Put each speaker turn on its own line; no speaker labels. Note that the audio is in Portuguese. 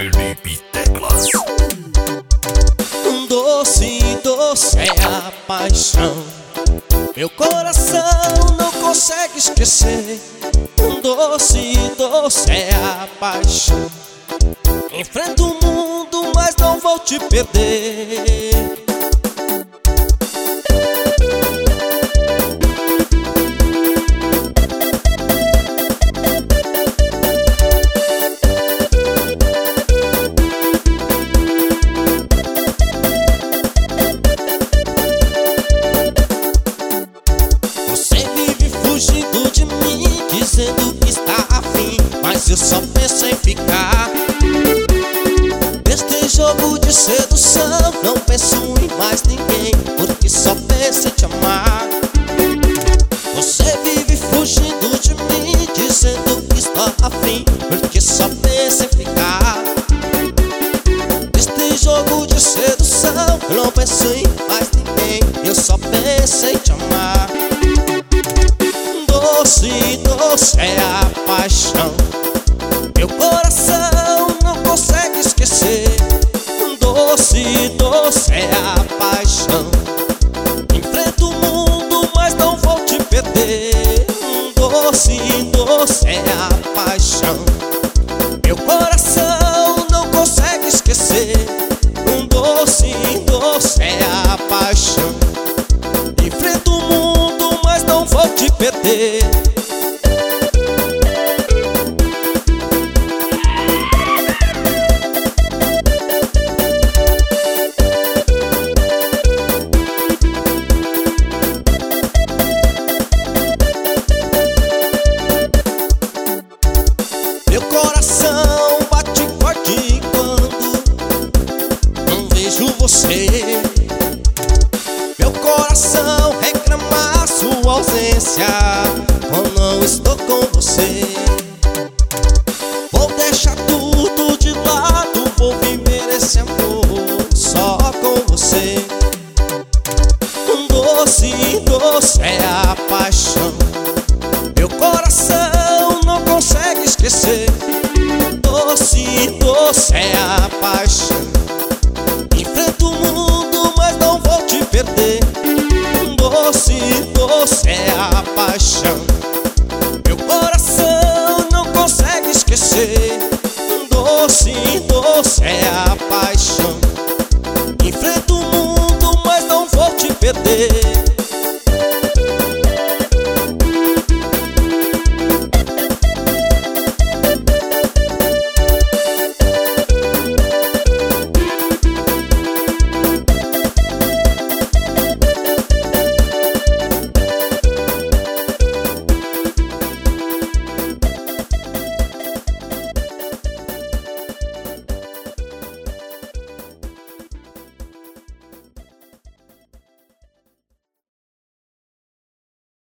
Felipe Teclas.
Doce, doce é a paixão, meu coração não consegue esquecer. Doce, doce é a paixão, enfrento o mundo, mas não vou te perder. Fugindo de mim, dizendo que está afim, mas eu só penso em ficar. Neste jogo de sedução, não penso em mais ninguém, porque só penso em te amar. Você vive fugindo de mim, dizendo que está afim, porque só penso em ficar. Neste jogo de sedução, eu não penso em mais ninguém, eu só penso em te amar. Doce, doce é a paixão, meu coração não consegue esquecer. Doce, doce é a paixão, enfrento o mundo, mas não vou te perder. Doce, doce é a paixão, meu coração não consegue esquecer. Doce, doce é a paixão, enfrento o mundo, mas não vou te perder. Meu coração bate forte quando não vejo você. Meu coração reclama sua ausência quando não estou com você. Vou deixar tudo de lado, vou viver esse amor só com você. Doce, doce é a paixão, meu coração não consegue esquecer. Doce, doce é a paixão, enfrento o mundo, mas não vou te perder. Doce, doce é a paixão, meu coração não consegue esquecer. Doce, doce é a paixão.